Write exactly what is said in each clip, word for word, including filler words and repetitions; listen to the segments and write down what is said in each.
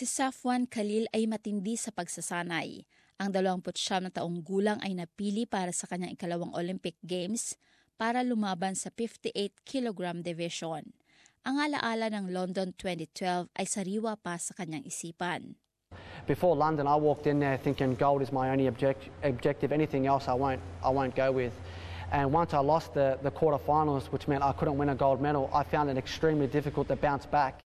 Si Safwan Khalil ay matindi sa pagsasanay. Ang dalawampu't siyam na taong gulang ay napili para sa kanyang ikalawang Olympic Games para lumaban sa fifty-eight kilogram division. Ang alaala ng London twenty twelve ay sariwa pa sa kanyang isipan. Before London, I walked in there thinking gold is my only object, objective. Anything else I won't, I won't go with. And once I lost the, the quarterfinals, which meant I couldn't win a gold medal, I found it extremely difficult to bounce back.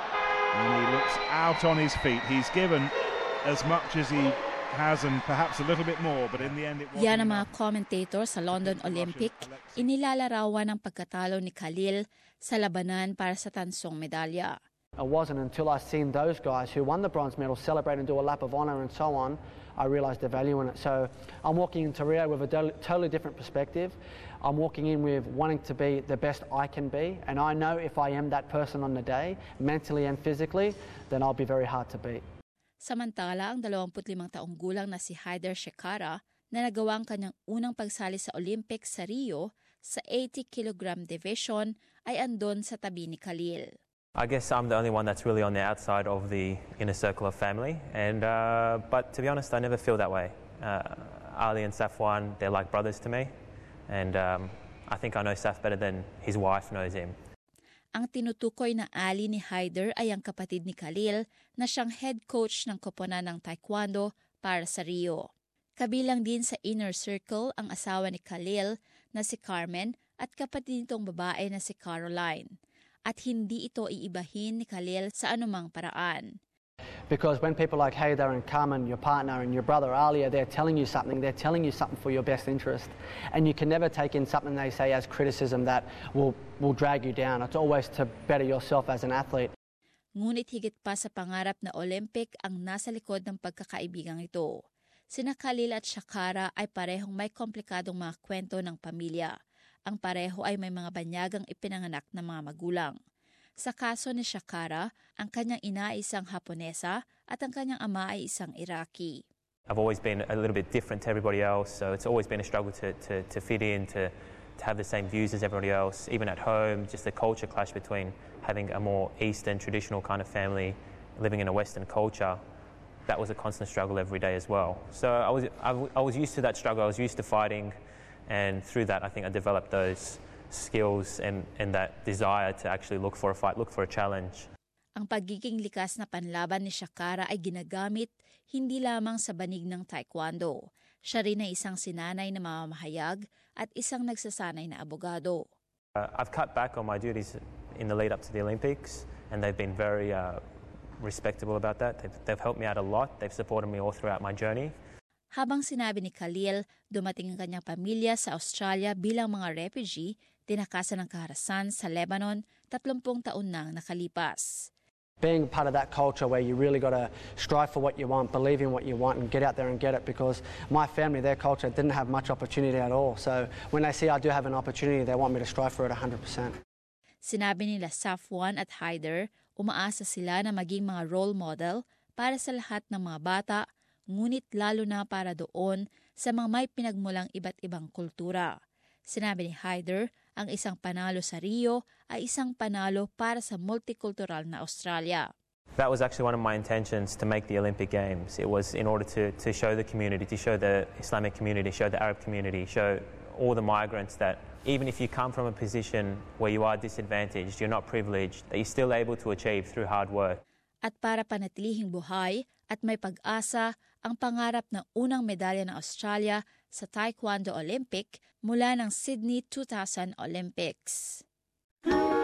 And he looks out on his feet. He's given as much as he has and perhaps a little bit more, but in the end it wasn't. Yan ang mga commentator sa London Olympic, inilalarawan ang pagkatalo ni Khalil sa labanan para sa tansong medalya. It wasn't until I seen those guys who won the bronze medal celebrate and do a lap of honour and so on, I realised the value in it. So I'm walking into Rio with a totally different perspective. I'm walking in with wanting to be the best I can be, and I know if I am that person on the day, mentally and physically, then I'll be very hard to beat. Samantala, ang dalawampu't limang taong gulang na si Haider Shekhara na nagawa ang kanyang unang pagsali sa Olympics sa Rio sa eighty kilogram division ay andon sa tabi ni Khalil. I guess I'm the only one that's really on the outside of the inner circle of family, and uh, but to be honest, I never feel that way. Uh, Ali and Safwan, they're like brothers to me, and um, I think I know Saf better than his wife knows him. Ang tinutukoy na Ali ni Haider ay ang kapatid ni Khalil na siyang head coach ng koponan ng Taekwondo para sa Rio. Kabilang din sa inner circle ang asawa ni Khalil na si Carmen at kapatid nitong babae na si Caroline. At hindi ito iibahin ni Khalil sa anumang paraan. Because when people like Haider and Carmen, your partner, and your brother Ali are there telling you something, they're telling you something for your best interest. And you can never take in something they say as criticism that will, will drag you down. It's always to better yourself as an athlete. Ngunit higit pa sa pangarap na Olympic ang nasa likod ng pagkakaibigang ito. Sina Khalil at Shekhara ay parehong may komplikadong mga kwento ng pamilya. Ang pareho ay may mga banyagang ipinanganak ng mga magulang. Sa kaso ni Shekhara, ang kanyang ina ay isang Haponesa at ang kanyang ama ay isang Iraqi. I've always been a little bit different to everybody else, so it's always been a struggle to, to, to fit in, to, to have the same views as everybody else. Even at home, just the culture clash between having a more Eastern traditional kind of family, living in a Western culture. That was a constant struggle every day as well. So I was, I, I was used to that struggle, I was used to fighting. And through that, I think I developed those skills and, and that desire to actually look for a fight, look for a challenge. Ang pagiging likas na panlaban ni Shekhara ay ginagamit hindi lamang sa banig ng Taekwondo. Siya rin ay isang sinanay na mamamahayag at isang nagsasanay na abogado. Uh, I've cut back on my duties in the lead up to the Olympics, and they've been very uh, respectable about that. They've, they've helped me out a lot. They've supported me all throughout my journey. Habang sinabi ni Khalil, dumating ang kanyang pamilya sa Australia bilang mga refugee, tinakasan ng kaharasan sa Lebanon, tatlumpung taon nang nakalipas. Being part of that culture where you really got to strive for what you want, believe in what you want and get out there and get it, because my family, their culture didn't have much opportunity at all. So when they see I do have an opportunity, they want me to strive for it one hundred percent. Sinabi nila Safwan at Haider, umaasa sila na maging mga role model para sa lahat ng mga bata, ngunit lalo na para doon sa mga may pinagmulang iba't ibang kultura. Sinabi ni Haider, ang isang panalo sa Rio ay isang panalo para sa multicultural na Australia. That was actually one of my intentions to make the Olympic Games. It was in order to, to show the community, to show the Islamic community, show the Arab community, show all the migrants that even if you come from a position where you are disadvantaged, you're not privileged, that you're still able to achieve through hard work. At para panatilihing buhay at may pag-asa ang pangarap ng unang medalya ng Australia sa Taekwondo Olympic mula ng Sydney two thousand Olympics.